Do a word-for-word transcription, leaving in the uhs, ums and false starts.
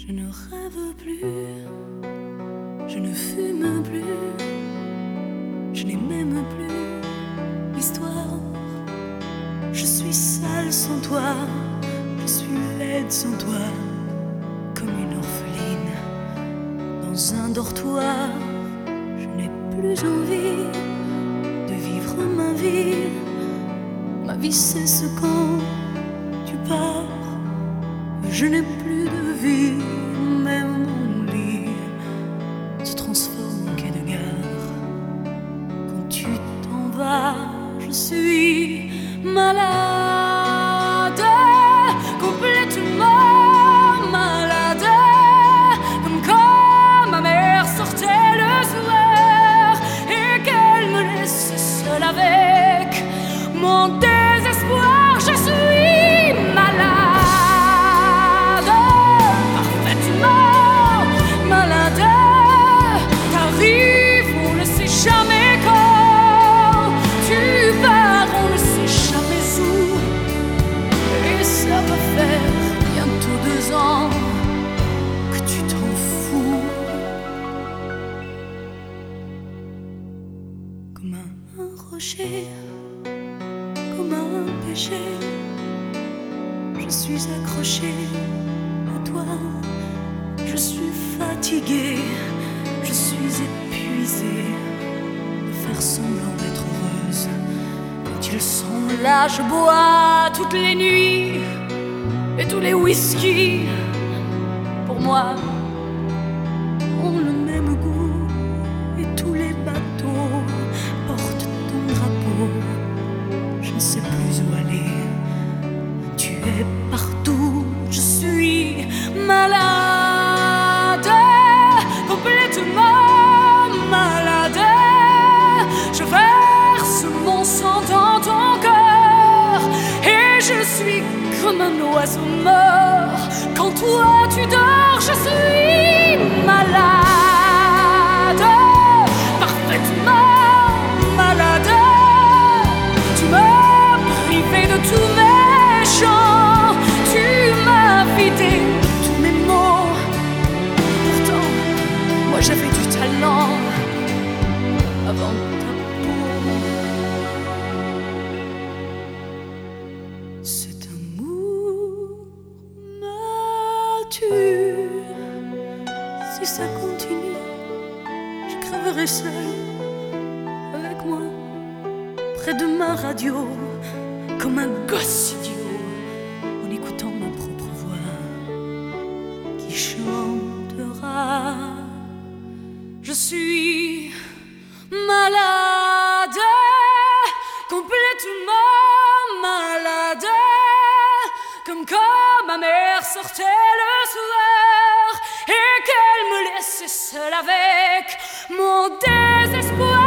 Je ne rêve plus, je ne fume plus, je n'ai même plus l'histoire. Je suis sale sans toi, je suis laide sans toi, comme une orpheline dans un dortoir. Je n'ai plus envie de vivre ma vie. Ma vie cesse quand tu pars. Je n'ai plus de vie, même mon lit se transforme en quai de gare. Quand tu t'en vas, je suis malade, complètement malade, comme quand ma mère sortait le soir et qu'elle me laissait seule avec mon désespoir. Je suis malade. Comme un rocher, comme un péché, je suis accrochée à toi. Je suis fatiguée, je suis épuisée de faire semblant d'être heureuse. Quand ils sont là, je bois toutes les nuits et tous les whisky, pour moi, ont le même goût et tous les bateaux portent ton drapeau. Je ne sais plus où aller, tu es partout. Je suis malade, complètement malade. Je verse mon sang dans ton cœur et je suis comme un oiseau mort. Quand toi tu dors, je suis malade, parfaitement malade. Tu m'as privé de tous mes chants, tu m'as vidé de tous mes mots. Pourtant, moi j'avais du talent avant ta peau. Cet amour me tue. Si ça continue, je crèverai seule avec moi, près de ma radio, comme un gosse idiot, en écoutant ma propre voix qui chantera. Je suis malade, complètement malade, comme quand ma mère sortait le soir et qu'elle me laissait seule avec mon désespoir.